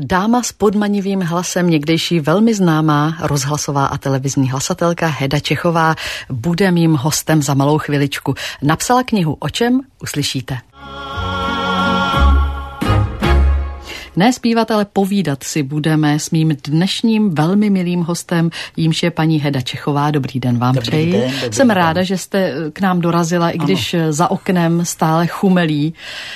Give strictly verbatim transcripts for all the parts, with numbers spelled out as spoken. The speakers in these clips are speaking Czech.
Dáma s podmanivým hlasem, někdejší velmi známá rozhlasová a televizní hlasatelka Heda Čechová bude mým hostem za malou chviličku. Napsala knihu O čem? Uslyšíte. Ne zpívat, ale povídat si budeme s mým dnešním velmi milým hostem, jímž je paní Heda Čechová. Dobrý den vám dobrý přeji. Den, dobrý Jsem den. ráda, že jste k nám dorazila, i když ano. za oknem stále chumelí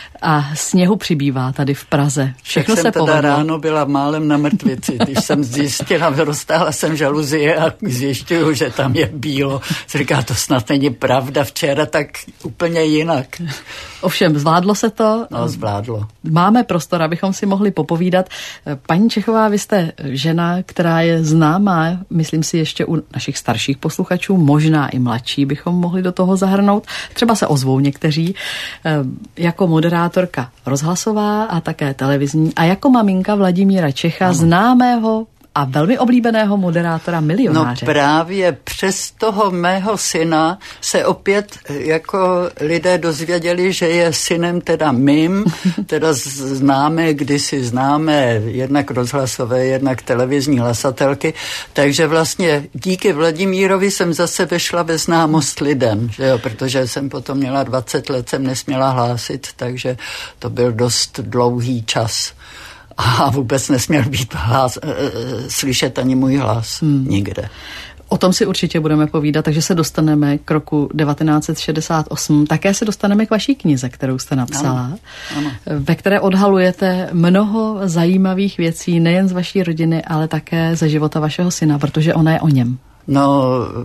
a sněhu přibývá tady v Praze. Všechno tak se jsem teda povedlo. ráno byla málem na mrtvici, když jsem zjistila, roztáhla jsem žaluzie a zjišťuju, že tam je bílo. Říká, to snad není pravda, včera tak úplně jinak. Ovšem, zvládlo se to? No, zvládlo. Máme prostor, abychom si mohli popovídat. Paní Čechová, vy jste žena, která je známá, myslím si ještě u našich starších posluchačů, možná i mladší bychom mohli do toho zahrnout. Třeba se ozvou někteří, jako moderátorka rozhlasová a také televizní a jako maminka Vladimíra Čecha, ano. známého a velmi oblíbeného moderátora Milionáře. No právě přes toho mého syna se opět jako lidé dozvěděli, že je synem teda mým, teda známe, kdysi známe jednak rozhlasové, jednak televizní hlasatelky, takže vlastně díky Vladimírovi jsem zase vešla ve známost lidem, že jo, protože jsem potom měla dvacet let, jsem nesměla hlásit, takže to byl dost dlouhý čas. A vůbec nesměl být hlas, slyšet ani můj hlas. Hmm. Nikde. O tom si určitě budeme povídat, takže se dostaneme k roku devatenáct set šedesát osm. Také se dostaneme k vaší knize, kterou jste napsala, ano. Ano. ve které odhalujete mnoho zajímavých věcí, nejen z vaší rodiny, ale také ze života vašeho syna, protože ona je o něm. No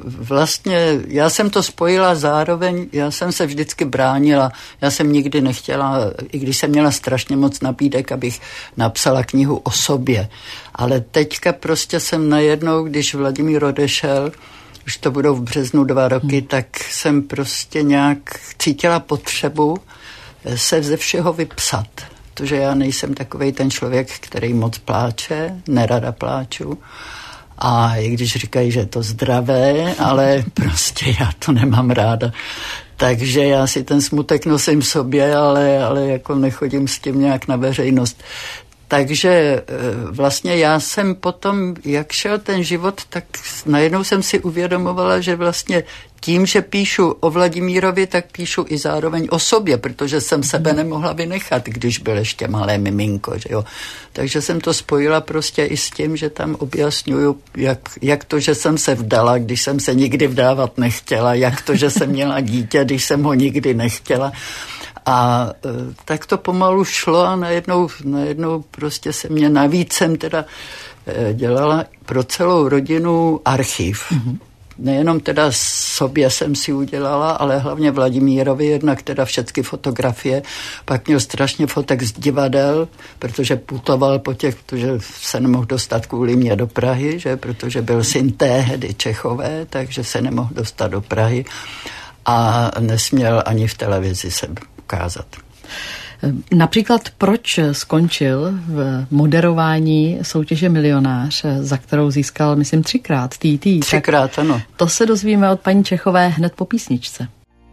vlastně já jsem to spojila zároveň, já jsem se vždycky bránila, já jsem nikdy nechtěla, i když jsem měla strašně moc nabídek, abych napsala knihu o sobě, ale teďka prostě jsem najednou, když Vladimír odešel, už to budou v březnu dva roky, hmm. tak jsem prostě nějak cítila potřebu se ze všeho vypsat, protože já nejsem takovej ten člověk, který moc pláče, nerada pláču. A i když říkají, že je to zdravé, ale prostě já to nemám ráda. Takže já si ten smutek nosím v sobě, ale, ale jako nechodím s tím nějak na veřejnost. Takže vlastně já jsem potom, jak šel ten život, tak najednou jsem si uvědomovala, že vlastně tím, že píšu o Vladimírovi, tak píšu i zároveň o sobě, protože jsem sebe nemohla vynechat, když byl ještě malé miminko, že jo. Takže jsem to spojila prostě i s tím, že tam objasňuju, jak, jak to, že jsem se vdala, když jsem se nikdy vdávat nechtěla, jak to, že jsem měla dítě, když jsem ho nikdy nechtěla. A e, tak to pomalu šlo a najednou, najednou prostě se mě navíc jsem teda e, dělala pro celou rodinu archiv. Mm-hmm. Nejenom teda sobě jsem si udělala, ale hlavně Vladimírovi, jednak teda všechny fotografie. Pak měl strašně fotek z divadel, protože putoval po těch, protože se nemohl dostat kvůli mě do Prahy, že? Protože byl syn té Hedy Čechové, takže se nemohl dostat do Prahy a nesměl ani v televizi se ukázat. Například proč skončil v moderování soutěže Milionář, za kterou získal, myslím, třikrát T T. Třikrát, ano. To se dozvíme od paní Čechové hned po písničce.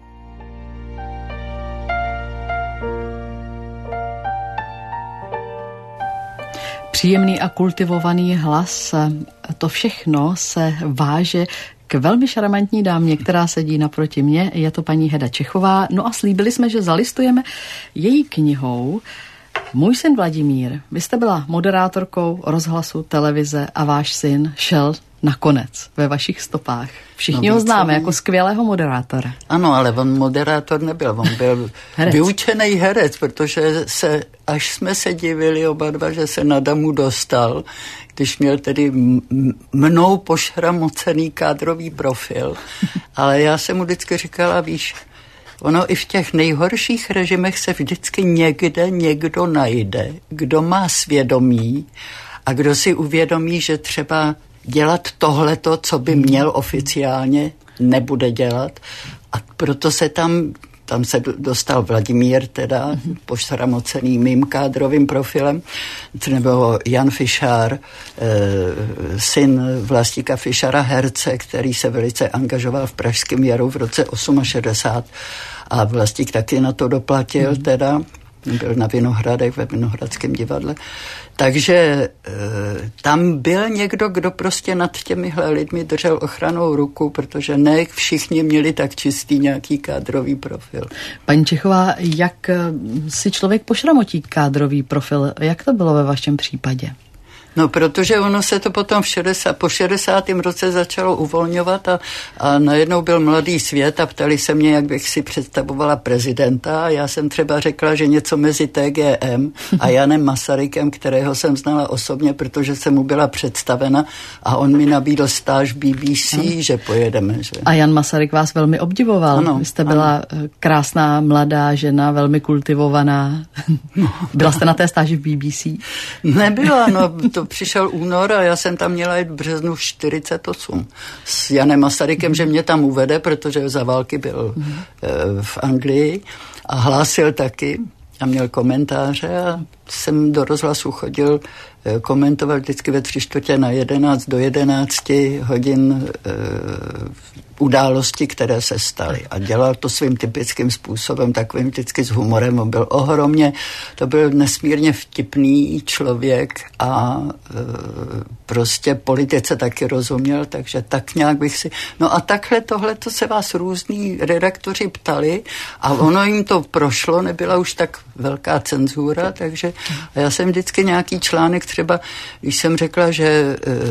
Příjemný a kultivovaný hlas, to všechno se váže k velmi šarmantní dámě, která sedí naproti mě, je to paní Heda Čechová. No a slíbili jsme, že zalistujeme její knihou Můj syn Vladimír. Vy jste byla moderátorkou rozhlasu, televize a váš syn šel nakonec ve vašich stopách. Všichni no, ho známe jako skvělého moderátora. Ano, ale on moderátor nebyl, on byl herec. Vyučený herec, protože se, až jsme se divili oba dva, že se na damu dostal, když měl tedy mnou pošramocený kádrový profil. Ale já jsem mu vždycky říkala, víš, ono i v těch nejhorších režimech se vždycky někde někdo najde, kdo má svědomí a kdo si uvědomí, že třeba dělat tohleto, co by měl oficiálně, nebude dělat. A proto se tam, tam se dostal Vladimír, teda pošramocený mým kádrovým profilem, nebo Jan Fišár, e, syn Vlastíka Fišara, herce, který se velice angažoval v Pražském jaru v roce šedesát osm a Vlastík taky na to doplatil, teda. byl na Vinohradech ve Vinohradském divadle. Takže e, tam byl někdo, kdo prostě nad těmihle lidmi držel ochranou ruku, protože ne všichni měli tak čistý nějaký kádrový profil. Paní Čechová, jak si člověk pošramotí kádrový profil? Jak to bylo ve vašem případě? No, protože ono se to potom v šedesátém po šedesátém roce začalo uvolňovat a, a najednou byl mladý svět a ptali se mě, jak bych si představovala prezidenta a já jsem třeba řekla, že něco mezi T G M a Janem Masarykem, kterého jsem znala osobně, protože jsem mu byla představena a on mi nabídl stáž v B B C, ano. že pojedeme. Že? A Jan Masaryk vás velmi obdivoval. Ano, Vy jste byla ano. krásná, mladá žena, velmi kultivovaná. No, byla jste na té stáži v B B C? Nebyla, no to přišel únor a já jsem tam měla jít v březnu čtyřicet osm s Janem Masarykem, mm. že mě tam uvede, protože za války byl mm. v Anglii a hlásil taky a měl komentáře a jsem do rozhlasu chodil komentovat vždycky ve tři čtvrtě na jedenáct do jedenácti hodin e, události, které se staly. A dělal to svým typickým způsobem, takovým vždycky s humorem. On byl ohromně, to byl nesmírně vtipný člověk a e, prostě politice taky rozuměl, takže tak nějak bych si... No a takhle tohleto se vás různí redaktoři ptali a ono jim to prošlo, nebyla už tak velká cenzura, takže já jsem vždycky nějaký článek třeba, když jsem řekla, že e,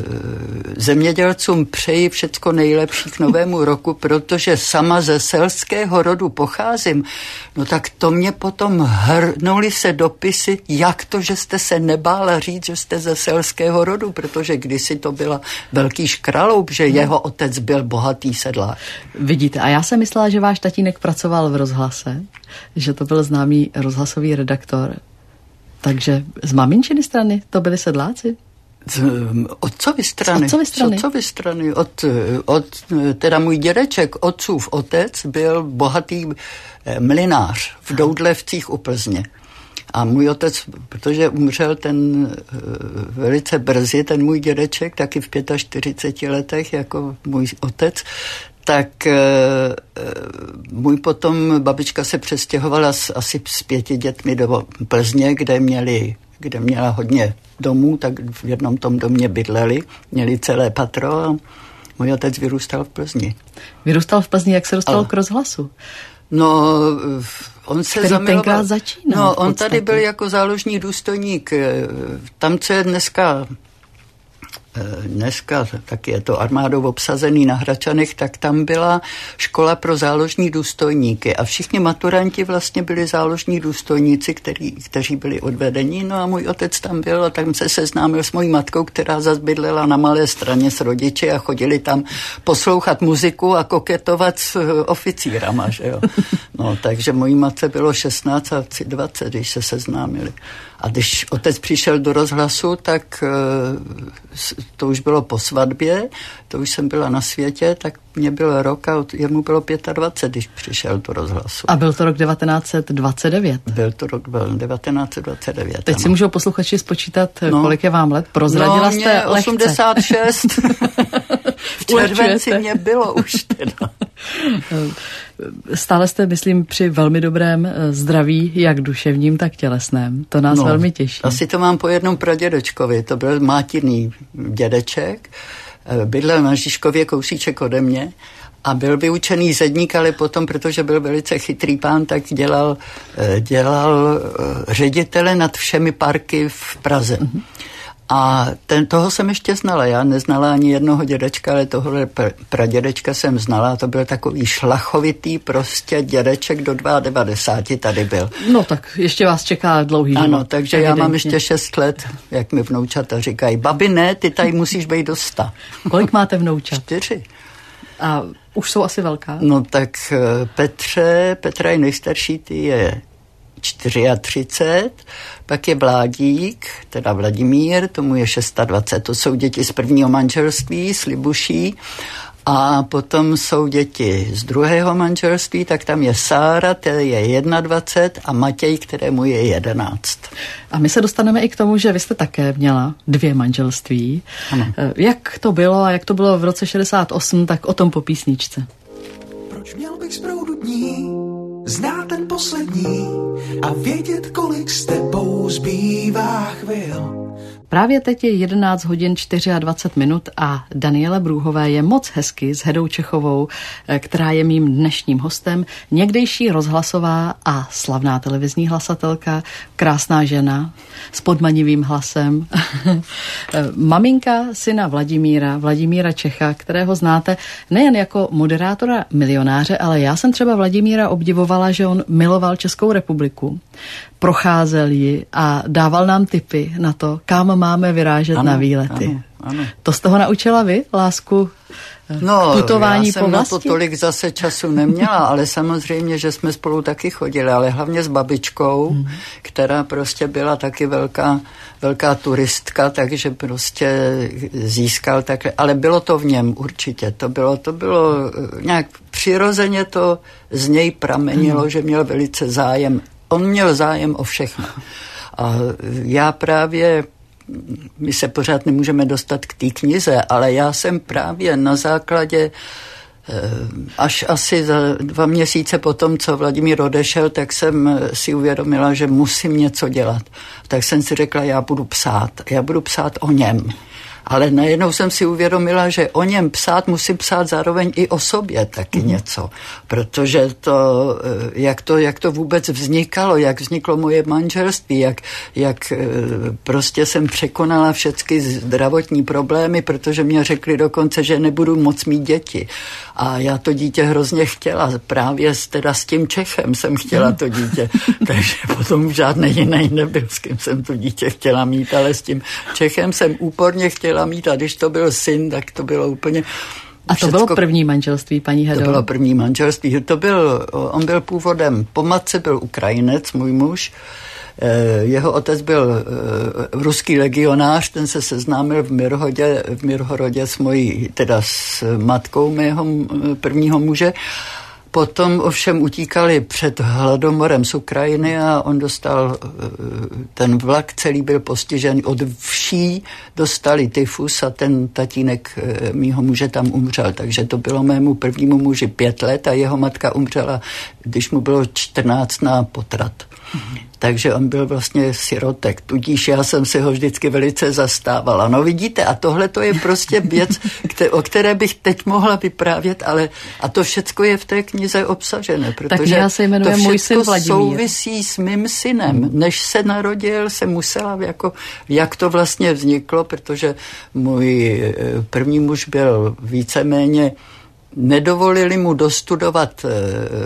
zemědělcům přeji všecko nejlepší k novému roku, protože sama ze selského rodu pocházím, no tak to mě potom hrnuli se dopisy, jak to, že jste se nebála říct, že jste ze selského rodu, protože kdysi to byla velký škraloup, že jeho otec byl bohatý sedlák. Vidíte, a já jsem myslela, že váš tatínek pracoval v rozhlase, že to byl známý rozhlasový redaktor. Takže z maminčiny strany to byli sedláci? Z otcovy strany. Z otcovy strany. Z otcovy strany. Od, od, teda můj dědeček, otcův otec, byl bohatý mlynář v Doudlevcích u Plzně. A můj otec, protože umřel ten velice brzy, ten můj dědeček, taky v čtyřiceti pěti letech, jako můj otec, tak e, můj potom babička se přestěhovala s, asi s pěti dětmi do Plzně, kde měli, kde měla hodně domů, tak v jednom tom domě bydleli, měli celé patro a můj otec vyrůstal v Plzni. Vyrůstal v Plzni, jak se dostal Ale. k rozhlasu? No, on se Který zamiloval. tenkrát začínal. No, on tady byl jako záložní důstojník. Tam, co je dneska dneska tak je to armádou obsazený na Hračanech, tak tam byla škola pro záložní důstojníky a všichni maturanti vlastně byli záložní důstojníci, který, kteří byli odvedeni. No a můj otec tam byl a tam se seznámil s mojí matkou, která zas bydlela na Malé Straně s rodiči a chodili tam poslouchat muziku a koketovat s oficírama, že jo. No, takže mojí matce bylo šestnáct a dvacet, když se seznámili. A když otec přišel do rozhlasu, tak to už bylo po svatbě, to už jsem byla na světě, tak mě byl rok a jemu bylo dvacet pět, když přišel do rozhlasu. A byl to rok devatenáct set dvacet devět? Byl to rok byl devatenáct set dvacet devět. Teď ano. si můžou posluchači spočítat, no. kolik je vám let. Prozradila no, jste lehce. osmdesát šest. V červenci mě bylo už teda. Stále jste, myslím, při velmi dobrém zdraví, jak duševním, tak tělesném. To nás no, velmi těší. Asi to mám po jednom pradědečkovi. To byl mátirný dědeček. Bydlel na Žižkově kousíček ode mě a byl vyučený zedník, ale potom, protože byl velice chytrý pán, tak dělal, dělal ředitele nad všemi parky v Praze. Mm-hmm. A ten, toho jsem ještě znala. Já neznala ani jednoho dědečka, ale tohle pradědečka jsem znala. To byl takový šlachovitý prostě dědeček do devadesát dva tady byl. No tak ještě vás čeká dlouhý život. Ano, takže evidentně. Já mám ještě šest let, jak mi vnoučata říkají. Babi, ne, ty tady musíš být do sta. Kolik máte vnoučat? Čtyři. A už jsou asi velká? No tak Petře, Petra je nejstarší, ty je třicet čtyři, pak je Vládík, teda Vladimír, tomu je dvacet šest, to jsou děti z prvního manželství, z Libuší, a potom jsou děti z druhého manželství, tak tam je Sára, který je dvacet jedna a Matěj, kterému je jedenáct. A my se dostaneme i k tomu, že vy jste také měla dvě manželství. Ano. Jak to bylo a jak to bylo v roce šedesát osm, tak o tom po písničce. Proč měl bych z proudu dní znát ten poslední a vědět, kolik s tebou zbývá chvil. Právě teď je jedenáct hodin dvacet čtyři minut a Daniele Brůhové je moc hezky s Hedou Čechovou, která je mým dnešním hostem, někdejší rozhlasová a slavná televizní hlasatelka, krásná žena s podmanivým hlasem, maminka syna Vladimíra, Vladimíra Čecha, kterého znáte nejen jako moderátora Milionáře, ale já jsem třeba Vladimíra obdivovala, že on miloval Českou republiku, procházel ji a dával nám tipy na to, kam máme vyrážet ano, na výlety. Ano, ano. To z toho naučila vy, lásku no, k putování po vlasti? No, já jsem na to tolik zase času neměla, ale samozřejmě, že jsme spolu taky chodili, ale hlavně s babičkou, hmm. která prostě byla taky velká, velká turistka, takže prostě získal takhle, ale bylo to v něm určitě, to bylo, to bylo nějak přirozeně to z něj pramenilo, hmm. že měl velice zájem. On měl zájem o všechno. A já právě, my se pořád nemůžeme dostat k té knize, ale já jsem právě na základě, až asi za dva měsíce potom, co Vladimír odešel, tak jsem si uvědomila, že musím něco dělat. Tak jsem si řekla, já budu psát. Já budu psát o něm. Ale najednou jsem si uvědomila, že o něm psát musím psát zároveň i o sobě taky mm. něco. Protože to jak, to, jak to vůbec vznikalo, jak vzniklo moje manželství, jak, jak prostě jsem překonala všechny zdravotní problémy, protože mě řekli dokonce, že nebudu moc mít děti. A já to dítě hrozně chtěla. Právě s, teda s tím Čechem jsem chtěla to dítě. Takže potom žádný jiný nebyl, s kým jsem to dítě chtěla mít, ale s tím Čechem jsem úporně chtěla mít a když to byl syn, tak to bylo úplně... A to všecko... bylo první manželství, paní Hedo? To bylo první manželství. To byl, on byl původem, po matce byl Ukrajinec, můj muž. Jeho otec byl ruský legionář, ten se seznámil v Mirhodě, v Mirhorodě s mojí, teda s matkou mého prvního muže. Potom ovšem utíkali před hladomorem z Ukrajiny a on dostal, ten vlak celý byl postižen od vší, dostali tyfus a ten tatínek mýho muže tam umřel. Takže to bylo mému prvnímu muži pět let a jeho matka umřela, když mu bylo čtrnáct na potrat. Mm-hmm. Takže on byl vlastně sirotek, tudíž já jsem si ho vždycky velice zastávala. No vidíte, a tohle to je prostě věc, o které bych teď mohla vyprávět, ale a to všecko je v té knize obsažené, protože tak se jmenuje to Můj syn Vladimír. Souvisí s mým synem. Než se narodil, se musela, jako, jak to vlastně vzniklo, protože můj první muž byl víceméně nedovolili mu dostudovat e,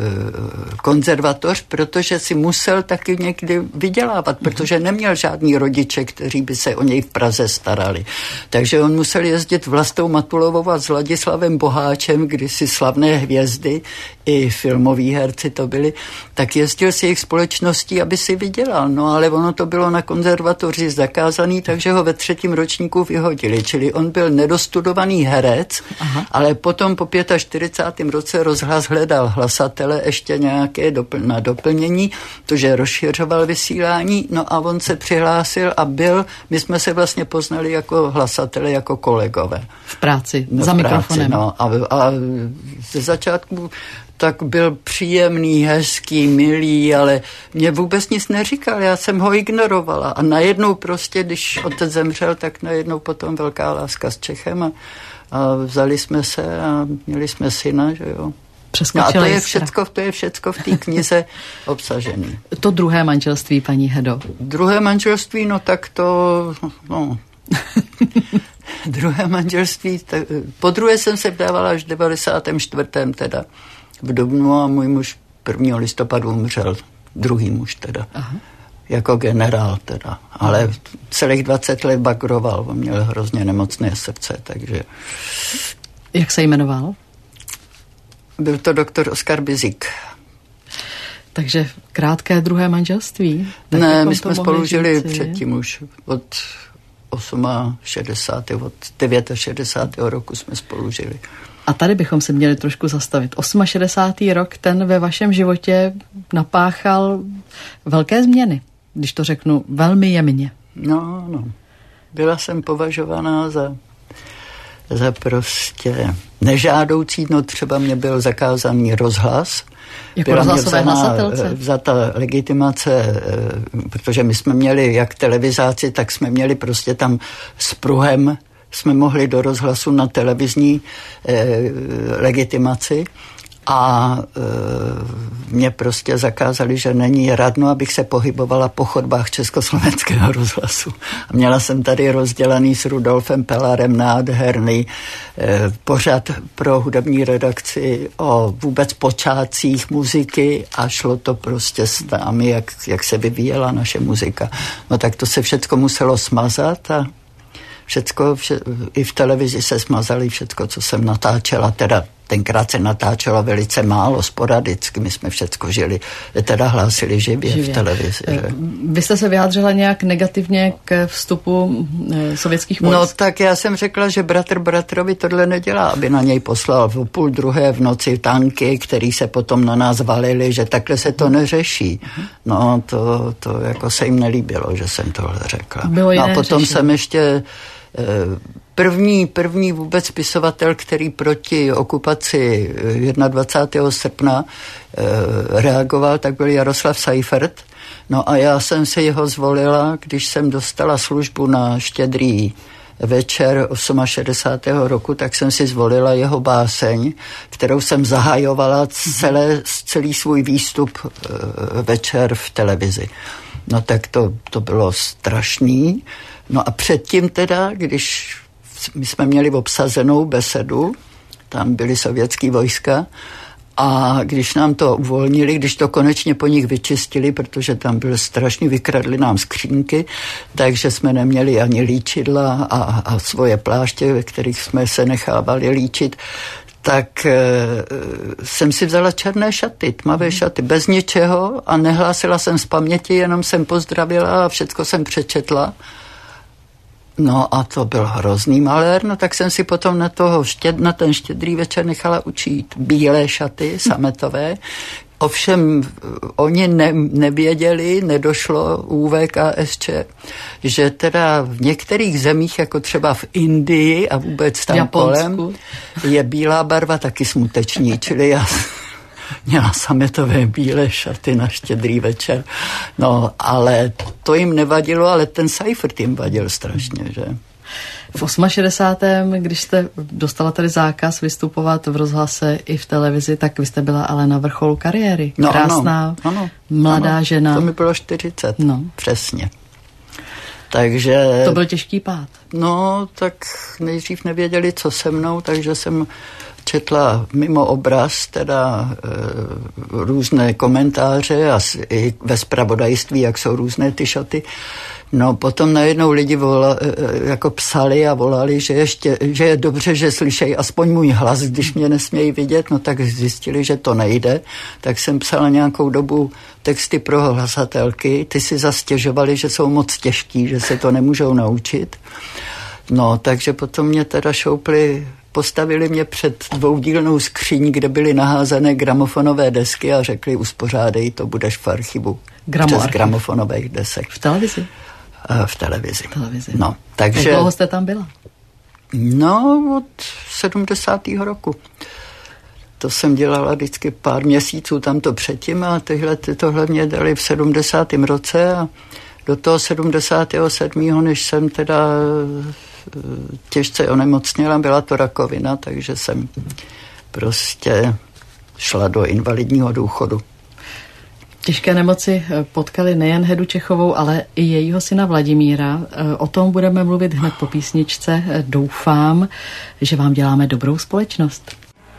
konzervatoř, protože si musel taky někdy vydělávat, protože neměl žádný rodiče, kteří by se o něj v Praze starali. Takže on musel jezdit Vlastou Matulovou a s Ladislavem Boháčem, kdysi slavné hvězdy, i filmoví herci to byli, tak jezdil s jejich společností, aby si vydělal. No ale ono to bylo na konzervatoři zakázaný, takže ho ve třetím ročníku vyhodili. Čili on byl nedostudovaný herec, aha. ale potom po čtyřicátém roce rozhlas hledal hlasatele ještě nějaké dopl- na doplnění, protože rozšiřoval vysílání, no a on se přihlásil a byl, my jsme se vlastně poznali jako hlasatele, jako kolegové. V práci, no, za v mikrofonem. Práci, no, a, a ze začátku tak byl příjemný, hezký, milý, ale mě vůbec nic neříkal, já jsem ho ignorovala a najednou prostě, když otec zemřel, tak najednou potom velká láska s Čechem a a vzali jsme se a měli jsme syna, že jo. No a to je všecko, to je všecko v té knize obsažené. To druhé manželství, paní Hedo. Druhé manželství, no tak to, no. druhé manželství, tak, po druhé jsem se vdávala až v devadesátém čtvrtém teda v dubnu a můj muž prvního listopadu umřel, druhý muž teda. Aha. Jako generál teda, ale celých dvacet let bagroval, on měl hrozně nemocné srdce, takže... Jak se jmenoval? Byl to doktor Oskar Bizik. Takže krátké druhé manželství? Tak ne, my jsme spolu žili předtím už od šedesátého osmého, od šedesátého devátého roku jsme spolu žili. A tady bychom se měli trošku zastavit. šedesátý osmý rok, ten ve vašem životě napáchal velké změny, když to řeknu velmi jemně. No, no. Byla jsem považovaná za, za prostě nežádoucí, no třeba mě byl zakázaný rozhlas. Jako rozhlasové hlasatelce? Vzata legitimace, protože my jsme měli jak televizáci, tak jsme měli prostě tam s pruhem, jsme mohli do rozhlasu na televizní eh, legitimaci a eh, mě prostě zakázali, že není radno, abych se pohybovala po chodbách Československého rozhlasu. A měla jsem tady rozdělený s Rudolfem Pelarem nádherný eh, pořad pro hudební redakci o vůbec počátcích muziky a šlo to prostě s námi, jak, jak se vyvíjela naše muzika. No tak to se všecko muselo smazat a všecko, vše, i v televizi se smazali všecko, co jsem natáčela, teda tenkrát se natáčelo velice málo, sporadicky, my jsme všecko žili, teda hlásili živě, živě. v televizi. Že? Vy jste se vyjádřila nějak negativně k vstupu sovětských vojsk? No tak já jsem řekla, že bratr bratrovi tohle nedělá, aby na něj poslal v půl druhé v noci tanky, který se potom na nás valili, že takhle se to neřeší. No to, to jako se jim nelíbilo, že jsem tohle řekla. Bylo no a potom řešení. jsem ještě První, první vůbec spisovatel, který proti okupaci dvacátého prvního srpna e, reagoval, tak byl Jaroslav Seifert. No a já jsem si jeho zvolila, když jsem dostala službu na Štědrý večer šedesátého osmého roku, tak jsem si zvolila jeho báseň, kterou jsem zahajovala celé, celý svůj výstup e, večer v televizi. No tak to, to bylo strašný. No a předtím teda, když my jsme měli obsazenou besedu, tam byly sovětský vojska a když nám to uvolnili, když to konečně po nich vyčistili, protože tam byly strašně, vykradli nám skřínky, takže jsme neměli ani líčidla a, a svoje pláště, ve kterých jsme se nechávali líčit, tak e, jsem si vzala černé šaty, tmavé šaty, bez ničeho a nehlásila jsem z paměti, jenom jsem pozdravila a všecko jsem přečetla. No a to byl hrozný malér, no tak jsem si potom na, toho štěd, na ten štědrý večer nechala učit bílé šaty, sametové. Ovšem oni ne, nevěděli, nedošlo U V K S Č, že teda v některých zemích, jako třeba v Indii a vůbec tam kolem, je bílá barva taky smuteční, čili já měla sametové bílé šaty na štědrý večer. No, ale to jim nevadilo, ale ten Seifert jim vadil strašně, že? V šedesátém osmém, když jste dostala tady zákaz vystupovat v rozhlase i v televizi, tak vy jste byla ale na vrcholu kariéry. No, krásná, ano, ano, mladá ano, žena. To mi bylo čtyřicet, no. Přesně. Takže... To byl těžký pád. No, tak nejdřív nevěděli, co se mnou, takže jsem četla mimo obraz teda e, různé komentáře a i ve zpravodajství, jak jsou různé ty šaty. No potom najednou lidi vola, e, jako psali a volali, že, ještě, že je dobře, že slyšejí aspoň můj hlas, když mě nesmějí vidět, no tak zjistili, že to nejde. Tak jsem psala nějakou dobu texty pro hlasatelky, ty si zastěžovali, že jsou moc těžký, že se to nemůžou naučit. No takže potom mě teda šoupli, postavili mě před dvoudílnou skříň, kde byly naházané gramofonové desky a řekli, uspořádej, to budeš v archivu. Gramo přes archiv. gramofonových desek. V televizi? V televizi. V televizi. No, takže... Jak dlouho jste tam byla? No, od sedmdesátého roku. To jsem dělala vždycky pár měsíců tamto předtím a tyhle, tohle mě dali v sedmdesátém roce a do toho sedmdesátého sedmého než jsem teda těžce onemocněla, byla to rakovina, takže jsem prostě šla do invalidního důchodu. Těžké nemoci potkaly nejen Hedu Čechovou, ale i jejího syna Vladimíra. O tom budeme mluvit hned po písničce. Doufám, že vám děláme dobrou společnost.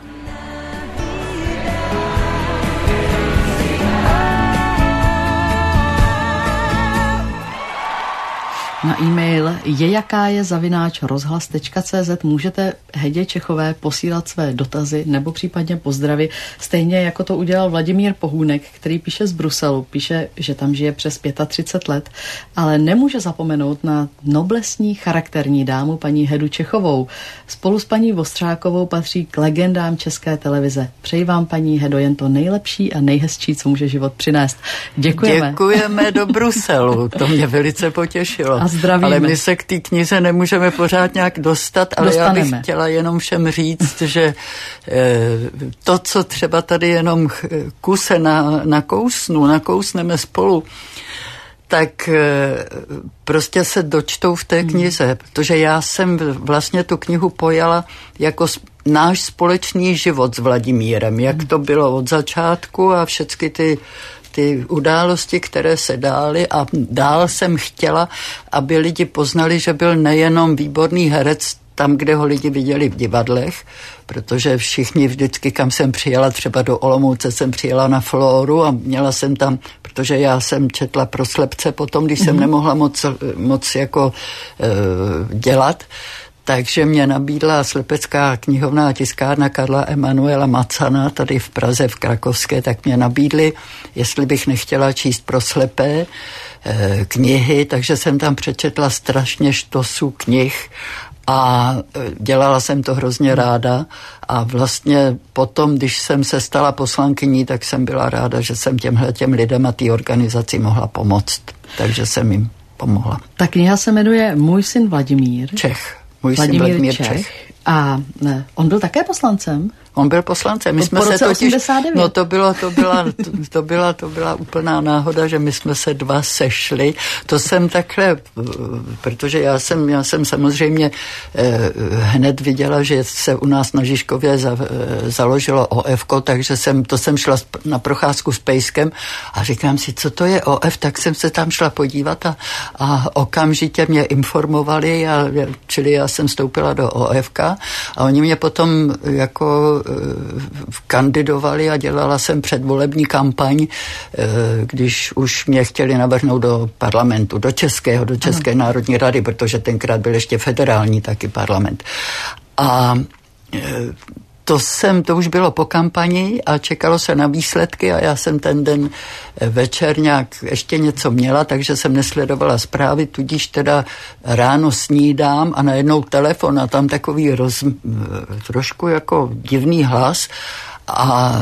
Na e-mail jejakáje zavináč rozhlas tečka cé zet můžete Hedě Čechové posílat své dotazy nebo případně pozdravy, stejně jako to udělal Vladimír Pohůnek, který píše z Bruselu, píše, že tam žije přes třicet pět let, ale nemůže zapomenout na noblesní charakterní dámu paní Hedu Čechovou. Spolu s paní Vostřákovou patří k legendám České televize. Přeji vám, paní Hedo, jen to nejlepší a nejhezčí, co může život přinést. Děkujeme. Děkujeme do Bruselu, to mě velice potěšilo. A Zdravíme. Ale my se k té knize nemůžeme pořád nějak dostat, ale Dostaneme. Já bych chtěla jenom všem říct, že to, co třeba tady jenom kuse na, nakousnu, nakousneme spolu, tak prostě se dočtou v té knize, protože já jsem vlastně tu knihu pojala jako náš společný život s Vladimírem, jak to bylo od začátku a všechny ty ty události, které se dály a dál jsem chtěla, aby lidi poznali, že byl nejenom výborný herec tam, kde ho lidi viděli v divadlech, protože všichni vždycky, kam jsem přijela, třeba do Olomouce jsem přijela na Flóru a měla jsem tam, protože já jsem četla pro slepce potom, když mm-hmm. jsem nemohla moc, moc jako e, dělat, takže mě nabídla slepecká knihovna a tiskárna Karla Emanuela Macana tady v Praze, v Krakovské, tak mě nabídli, jestli bych nechtěla číst pro slepé e, knihy, takže jsem tam přečetla strašně štosu knih a dělala jsem to hrozně ráda a vlastně potom, když jsem se stala poslankyní, tak jsem byla ráda, že jsem těmhle těm lidem a té organizaci mohla pomoct, takže jsem jim pomohla. Ta kniha se jmenuje Můj syn Vladimír. Čech. Můj Vladimír, syn Vladimír Čech. Čech. A ne, on byl také poslancem? On byl poslancem. My po jsme roce se totiž, osmdesát devět. No to bylo, to byla, to, to byla, to byla úplná náhoda, že my jsme se dva sešli. To jsem takhle, protože já jsem, já jsem samozřejmě eh, hned viděla, že se u nás na Žižkově za, eh, založilo O F ko, takže jsem, to jsem šla na procházku s Pejskem a říkám si, co to je O F, tak jsem se tam šla podívat a, a okamžitě mě informovali, a, čili já jsem vstoupila do O F ka a oni mě potom jako kandidovali a dělala jsem předvolební kampaň, když už mě chtěli navrhnout do parlamentu, do Českého, do České ano. národní rady, protože tenkrát byl ještě federální taky parlament. A to jsem, to už bylo po kampani a čekalo se na výsledky a já jsem ten den večer nějak ještě něco měla, takže jsem nesledovala zprávy, tudíž teda ráno snídám a najednou telefon a tam takový roz, trošku jako divný hlas a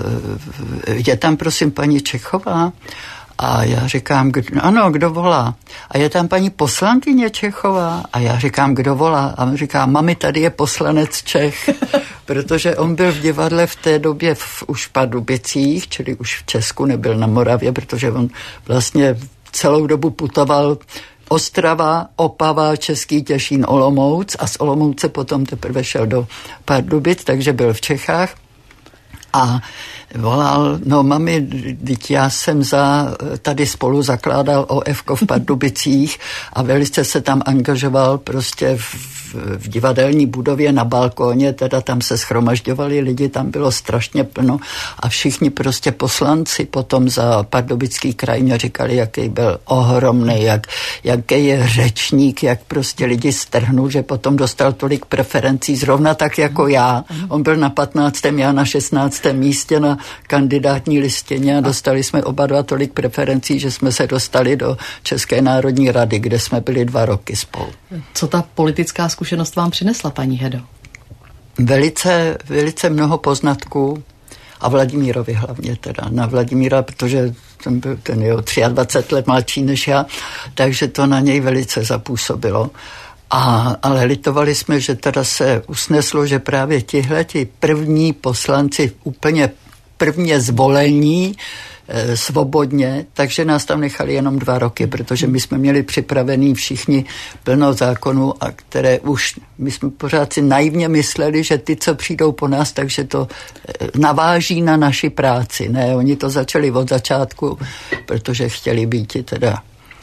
je tam prosím paní Čechová. A já říkám, kdo, ano, kdo volá? A je tam paní poslankyně Čechová. A já říkám, kdo volá? A on říká, mami, tady je poslanec Čech. Protože on byl v divadle v té době v, už v Pardubicích, čili už v Česku, nebyl na Moravě, protože on vlastně celou dobu putoval Ostrava, Opava, Český Těšín, Olomouc a z Olomouce potom teprve šel do Pardubic, takže byl v Čechách. A volal, no mami, teď já jsem za, tady spolu zakládal O F ko v Pardubicích a velice se tam angažoval prostě v, v divadelní budově na balkóně, teda tam se shromažďovali lidi, tam bylo strašně plno a všichni prostě poslanci potom za Pardubický kraj mě říkali, jaký byl ohromný, jak, jaký je řečník, jak prostě lidi strhnul, že potom dostal tolik preferencí, zrovna tak jako já. On byl na patnáctém, já na šestnáctém místě na kandidátní listině a dostali jsme oba dva tolik preferencí, že jsme se dostali do České národní rady, kde jsme byli dva roky spolu. Co ta politická zkušenost vám přinesla, paní Hedo? Velice, velice mnoho poznatků a Vladimírovi hlavně teda. Na Vladimíra, protože ten byl ten jeho dvacet tři let mladší než já, takže to na něj velice zapůsobilo. A, ale litovali jsme, že teda se usneslo, že právě tihleti první poslanci úplně prvně zvolení e, svobodně, takže nás tam nechali jenom dva roky, protože my jsme měli připravený všichni plno zákonů, a které už, my jsme pořád si naivně mysleli, že ty, co přijdou po nás, takže to e, naváží na naši práci. Ne, oni to začali od začátku, protože chtěli být teda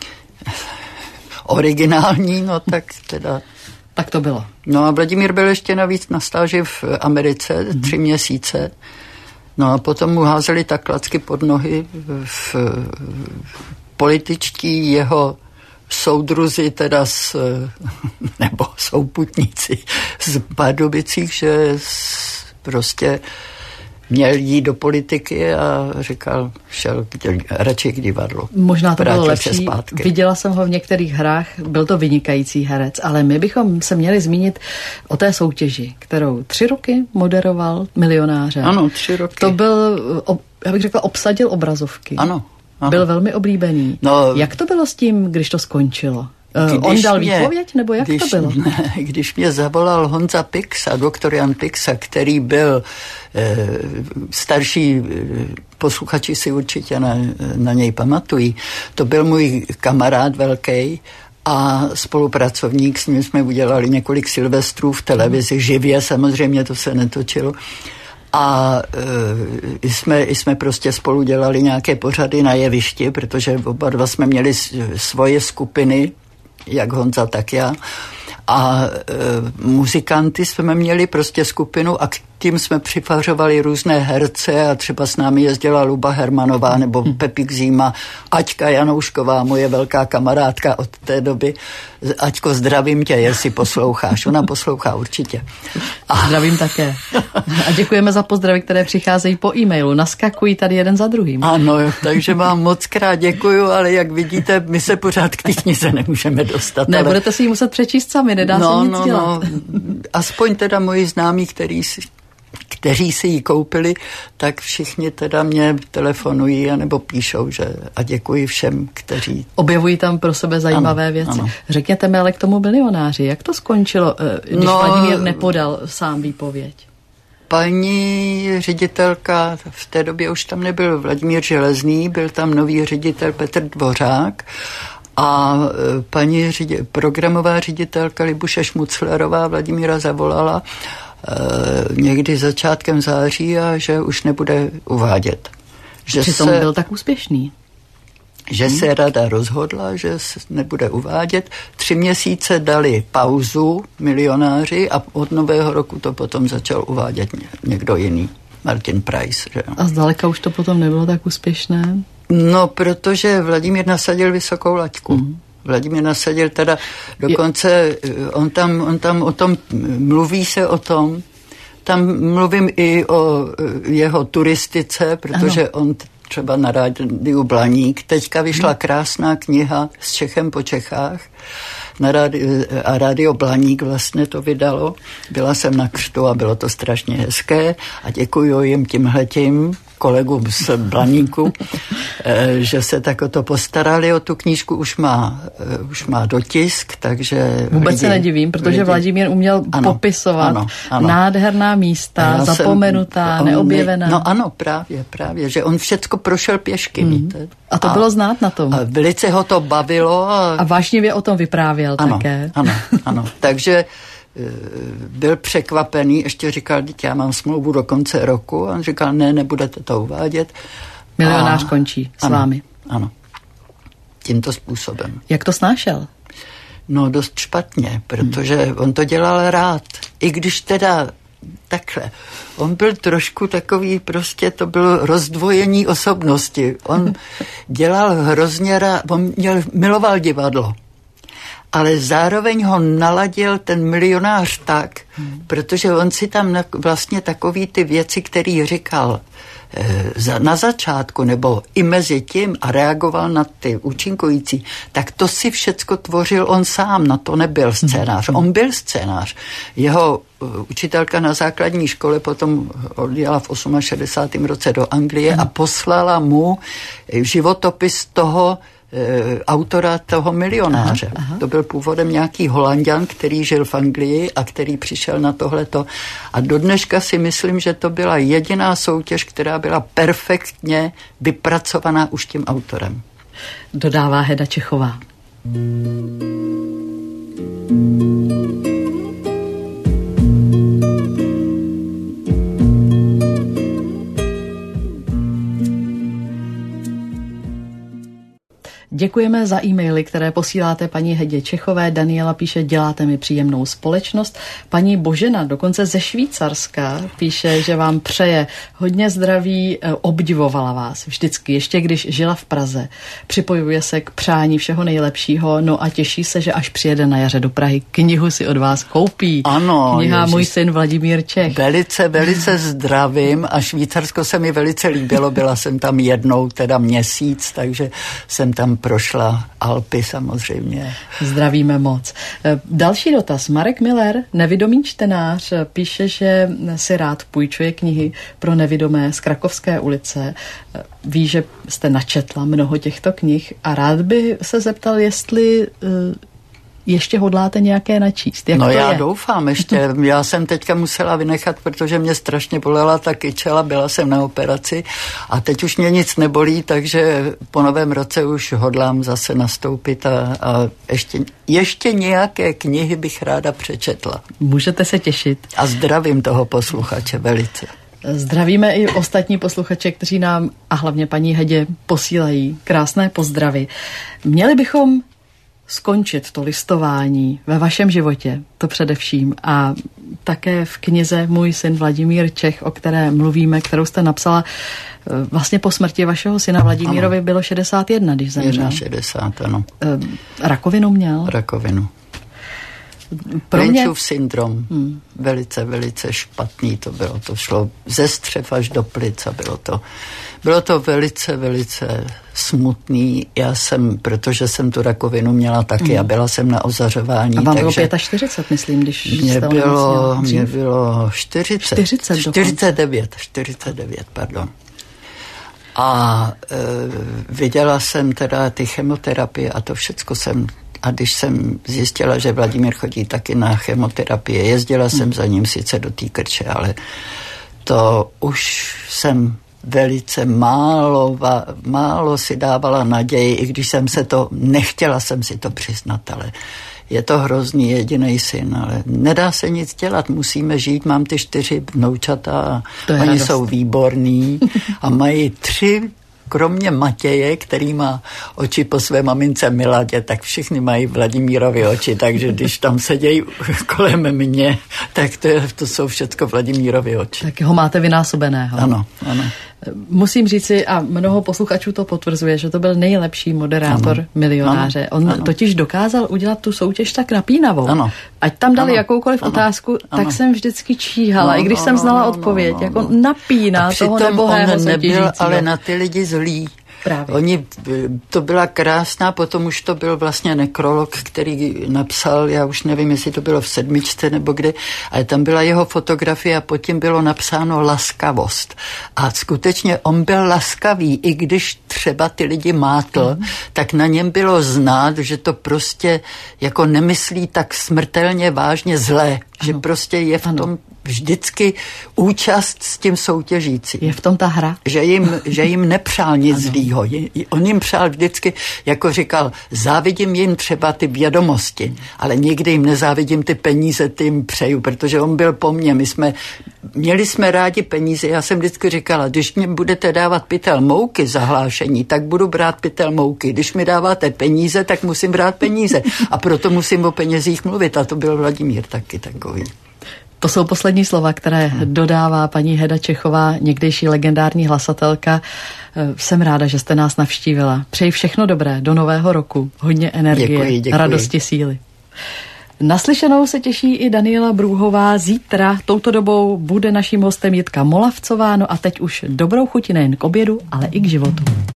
originální, no tak teda... Tak to bylo. No a Vladimír byl ještě navíc na stáži v Americe, mm-hmm. tři měsíce. No a potom mu házeli tak klacky pod nohy v političtí jeho soudruzi, teda s, nebo souputníci z Pardubicích, že prostě měl jít do politiky a říkal, šel radši k divadlu. Možná to bylo lepší. Viděla jsem ho v některých hrách, byl to vynikající herec, ale my bychom se měli zmínit o té soutěži, kterou tři roky moderoval Milionáře. Ano, tři roky. To byl, já bych řekla, obsadil obrazovky. Ano. Ano. Byl velmi oblíbený. No, jak to bylo s tím, když to skončilo? Když On dal mě, výpověď, nebo jak když, to bylo? Ne, když mě zavolal Honza Pixa, doktor Jan Pixa, který byl e, starší, e, posluchači si určitě na, na něj pamatují, to byl můj kamarád velký a spolupracovník, s ním jsme udělali několik silvestrů v televizi, živě, samozřejmě to se netočilo. A e, jsme, jsme prostě spolu dělali nějaké pořady na jevišti, protože oba dva jsme měli svoje skupiny, jak Honza, tak já. A e, muzikanty jsme měli prostě skupinu a k tím jsme přifařovali různé herce a třeba s námi jezdila Luba Hermanová nebo Pepík Zíma, Aťka Janoušková, moje velká kamarádka od té doby. Aťko, zdravím tě, jestli posloucháš. Ona poslouchá určitě. A... Zdravím také. A děkujeme za pozdravy, které přicházejí po e-mailu. Naskakují tady jeden za druhým. Ano, takže vám moc krát děkuju, ale jak vidíte, my se pořád k té knize nemůžeme dostat. Ne, ale... budete si ji muset přečíst sami, nedá no, se nic no, dělat. No, aspoň teda moji známí, který si kteří si ji koupili, tak všichni teda mě telefonují anebo píšou, že a děkuji všem, kteří... Objevují tam pro sebe zajímavé ano, věci. Ano. Řekněte mi ale k tomu milionáři, jak to skončilo, když no, Vladimír nepodal sám výpověď? Paní ředitelka, v té době už tam nebyl Vladimír Železný, byl tam nový ředitel Petr Dvořák a paní řidi, programová ředitelka Libuše Šmuclerová Vladimíra zavolala někdy začátkem září a že už nebude uvádět. Že Přitom se, byl tak úspěšný. Že hmm. se rada rozhodla, že se nebude uvádět. Tři měsíce dali pauzu milionáři a od nového roku to potom začal uvádět někdo jiný. Martin Price. Že? A zdaleka už to potom nebylo tak úspěšné? No, protože Vladimír nasadil vysokou laťku. Hmm. Vladimír nasadil teda dokonce, on tam, on tam o tom, mluví se o tom, tam mluvím i o jeho turistice, protože ano. On třeba na rádiu Blaník, teďka vyšla krásná kniha S Čechem po Čechách na rádi, a rádio Blaník vlastně to vydalo. Byla jsem na křtu a bylo to strašně hezké a děkuji jim tímhletím kolegům z Blaníku, že se tak o to postarali. O tu knížku už má, už má dotisk, takže... Vůbec lidi, se nedivím, protože lidi, Vladimír uměl ano, popisovat ano, ano. nádherná místa, zapomenutá, jsem, neobjevená. No ano, právě, právě, že on všecko prošel pěšky, mm. víte. A to a, bylo znát na tom. A velice ho to bavilo. A, a vášnivě o tom vyprávěl ano, také. Ano, ano, takže byl překvapený, ještě říkal, dítě, já mám smlouvu do konce roku, a on říkal, ne, nebudete to uvádět. Milionář a, končí s ano, vámi. Ano, tímto způsobem. Jak to snášel? No dost špatně, protože hmm. on to dělal rád. I když teda takhle, on byl trošku takový, prostě to bylo rozdvojení osobnosti. On dělal hrozně rád, on měl, miloval divadlo. Ale zároveň ho naladil ten milionář tak, hmm. protože on si tam na, vlastně takový ty věci, který říkal e, za, na začátku nebo i mezi tím a reagoval na ty účinkující, tak to si všecko tvořil on sám, na to nebyl scénář. Hmm. On byl scénář. Jeho uh, učitelka na základní škole potom odjela v šedesátém osmém roce do Anglie hmm. a poslala mu životopis toho autora toho milionáře. Aha, aha. To byl původem nějaký Holanďan, který žil v Anglii a který přišel na tohleto. A do dneška si myslím, že to byla jediná soutěž, která byla perfektně vypracovaná už tím autorem. Dodává Heda Čechová. Děkujeme za e-maily, které posíláte paní Hedě Čechové. Daniela píše, děláte mi příjemnou společnost. Paní Božena, dokonce ze Švýcarska, píše, že vám přeje hodně zdraví, obdivovala vás vždycky, ještě když žila v Praze. Připojuje se k přání všeho nejlepšího, no a těší se, že až přijede na jaře do Prahy, knihu si od vás koupí. Ano. Kniha Ježiš, Můj syn Vladimír Čech. Velice, velice zdravím a Švýcarsko se mi velice líbilo. Byla jsem tam jednou, teda měsíc, takže jsem tam prošla Alpy samozřejmě. Zdravíme moc. Další dotaz. Marek Miller, nevidomý čtenář, píše, že si rád půjčuje knihy pro nevidomé z Krakovské ulice. Ví, že jste načetla mnoho těchto knih a rád by se zeptal, jestli ještě hodláte nějaké načíst? Jak no to já je? doufám ještě. Já jsem teďka musela vynechat, protože mě strašně bolela ta kyčela, byla jsem na operaci a teď už mě nic nebolí, takže po novém roce už hodlám zase nastoupit a, a ještě, ještě nějaké knihy bych ráda přečetla. Můžete se těšit. A zdravím toho posluchače velice. Zdravíme i ostatní posluchače, kteří nám a hlavně paní Hedě posílají krásné pozdravy. Měli bychom skončit to listování ve vašem životě, to především, a také v knize Můj syn Vladimír Čech, o které mluvíme, kterou jste napsala vlastně po smrti vašeho syna Vladimírovi, ano. Bylo šedesát jedna, když zemřel. šedesát, ano. Rakovinu měl? Rakovinu. Pro mě... Lynchův syndrom. Hmm. Velice, velice špatný to bylo. To šlo ze střev až do plic a bylo to, bylo to velice, velice smutný. Já jsem, protože jsem tu rakovinu měla taky hmm. a byla jsem na ozařování. A vám bylo takže čtyřicet pět, myslím, když mě jste bylo, mě bylo čtyřicet. čtyřicet, čtyřicet devět, čtyřicet devět, pardon. A e, viděla jsem teda ty chemoterapie a to všecko jsem. A když jsem zjistila, že Vladimír chodí taky na chemoterapii, jezdila hmm. jsem za ním sice do té Krče, ale to už jsem velice málo, málo si dávala naději, i když jsem se to, nechtěla jsem si to přiznat, ale je to hrozný, jedinej syn, ale nedá se nic dělat, musíme žít, mám ty čtyři vnoučata, oni radost. Jsou výborní a mají tři. Kromě Matěje, který má oči po své mamince Miladě, tak všichni mají Vladimírovy oči, takže když tam sedějí kolem mě, tak to, je, to jsou všechno Vladimírovy oči. Tak ho máte vynásobeného. Ano, ano. Musím říci, a mnoho posluchačů to potvrzuje, že to byl nejlepší moderátor ano, Milionáře. On ano. totiž dokázal udělat tu soutěž tak napínavou. Ano. Ať tam dali ano, jakoukoliv ano, otázku, ano. tak jsem vždycky číhala, no, i když no, jsem znala no, odpověď, no, no, jako napíná toho nebohého on nebyl soutěžícího. Ale na ty lidi zlý. Právě. Oni, to byla krásná, potom už to byl vlastně nekrolog, který napsal, já už nevím, jestli to bylo v sedmičce nebo kde, ale tam byla jeho fotografie a pod tím bylo napsáno laskavost. A skutečně on byl laskavý, i když třeba ty lidi mátl, mm. tak na něm bylo znát, že to prostě jako nemyslí tak smrtelně vážně zlé, ano. že prostě je v ano. tom vždycky účast s tím soutěžícím. Je v tom ta hra? Že jim, že jim nepřál nic zlýho. On jim přál vždycky, jako říkal, závidím jim třeba ty vědomosti, ale nikdy jim nezávidím ty peníze, ty jim přeju, protože on byl po mně. My jsme, měli jsme rádi peníze. Já jsem vždycky říkala, když mě budete dávat pytel mouky za hlášení, tak budu brát pytel mouky. Když mi dáváte peníze, tak musím brát peníze. A proto musím o penězích mluvit. A to byl Vladimír taky takový. To jsou poslední slova, které dodává paní Heda Čechová, někdejší legendární hlasatelka. Jsem ráda, že jste nás navštívila. Přeji všechno dobré do nového roku. Hodně energie, děkuji, děkuji. Radosti, síly. Naslyšenou se těší i Daniela Brůhová. Zítra touto dobou bude naším hostem Jitka Molavcová. No a teď už dobrou chuť nejen k obědu, ale i k životu.